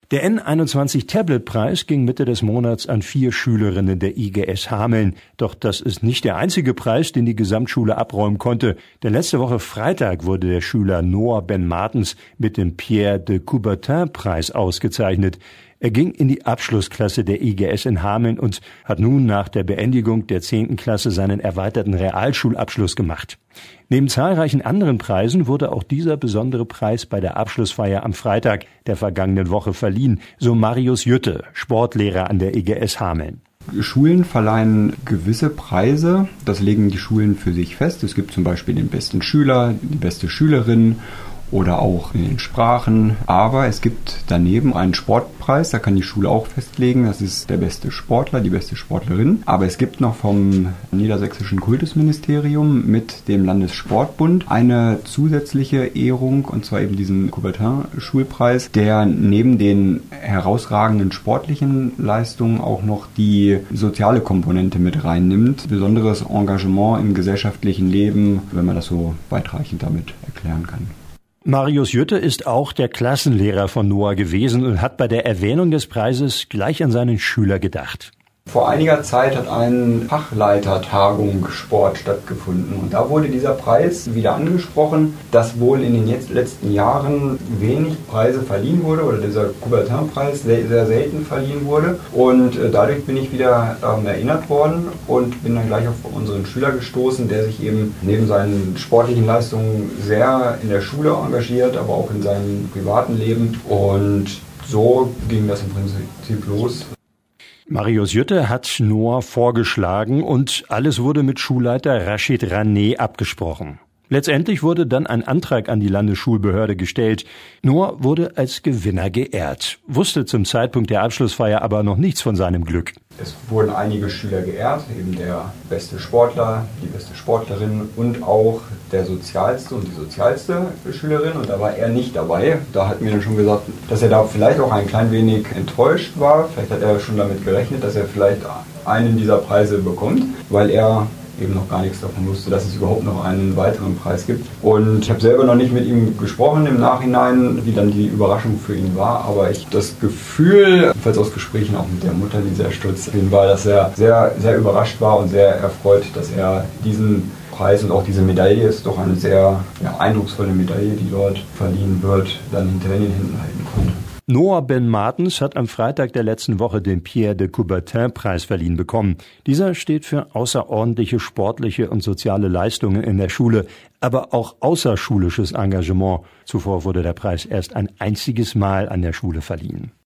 Der N21-Tablet-Preis ging Mitte des Monats an 4 Schülerinnen der IGS Hameln. Doch das ist nicht der einzige Preis, den die Gesamtschule abräumen konnte. Denn letzte Woche Freitag wurde der Schüler Noah Ben Martens mit dem Pierre de Coubertin-Preis ausgezeichnet. Er ging in die Abschlussklasse der IGS in Hameln und hat nun nach der Beendigung der 10. Klasse seinen erweiterten Realschulabschluss gemacht. Neben zahlreichen anderen Preisen wurde auch dieser besondere Preis bei der Abschlussfeier am Freitag der vergangenen Woche verliehen, so Marius Jütte, Sportlehrer an der IGS Hameln. Schulen verleihen gewisse Preise, das legen die Schulen für sich fest. Es gibt zum Beispiel den besten Schüler, die beste Schülerin oder auch in den Sprachen. Aber es gibt daneben einen Sportpreis, da kann die Schule auch festlegen, das ist der beste Sportler, die beste Sportlerin. Aber es gibt noch vom Niedersächsischen Kultusministerium mit dem Landessportbund eine zusätzliche Ehrung, und zwar eben diesen Coubertin-Schulpreis, der neben den herausragenden sportlichen Leistungen auch noch die soziale Komponente mit reinnimmt. Besonderes Engagement im gesellschaftlichen Leben, wenn man das so weitreichend damit erklären kann. Marius Jütte ist auch der Klassenlehrer von Noah gewesen und hat bei der Erwähnung des Preises gleich an seinen Schüler gedacht. Vor einiger Zeit hat eine Fachleitertagung Sport stattgefunden und da wurde dieser Preis wieder angesprochen, dass wohl in den letzten Jahren wenig Preise verliehen wurde oder dieser Coubertin-Preis sehr, sehr selten verliehen wurde, und dadurch bin ich wieder erinnert worden und bin dann gleich auf unseren Schüler gestoßen, der sich eben neben seinen sportlichen Leistungen sehr in der Schule engagiert, aber auch in seinem privaten Leben, und so ging das im Prinzip los. Marius Jütte hat Noah vorgeschlagen und alles wurde mit Schulleiter Rashid Rané abgesprochen. Letztendlich wurde dann ein Antrag an die Landesschulbehörde gestellt. Noah wurde als Gewinner geehrt, wusste zum Zeitpunkt der Abschlussfeier aber noch nichts von seinem Glück. Es wurden einige Schüler geehrt, eben der beste Sportler, die beste Sportlerin und auch der sozialste und die sozialste Schülerin, und da war er nicht dabei. Da hat mir dann schon gesagt, dass er da vielleicht auch ein klein wenig enttäuscht war. Vielleicht hat er schon damit gerechnet, dass er vielleicht einen dieser Preise bekommt, weil er eben noch gar nichts davon wusste, dass es überhaupt noch einen weiteren Preis gibt. Und ich habe selber noch nicht mit ihm gesprochen im Nachhinein, wie dann die Überraschung für ihn war, aber ich das Gefühl, jedenfalls aus Gesprächen auch mit der Mutter, die sehr stolz auf ihn war, dass er sehr, sehr überrascht war und sehr erfreut, dass er diesen Preis und auch diese Medaille, ist doch eine sehr eindrucksvolle Medaille, die dort verliehen wird, dann hinter in den Händen halten konnte. Noah Ben Martens hat am Freitag der letzten Woche den Pierre de Coubertin-Preis verliehen bekommen. Dieser steht für außerordentliche sportliche und soziale Leistungen in der Schule, aber auch außerschulisches Engagement. Zuvor wurde der Preis erst ein einziges Mal an der Schule verliehen.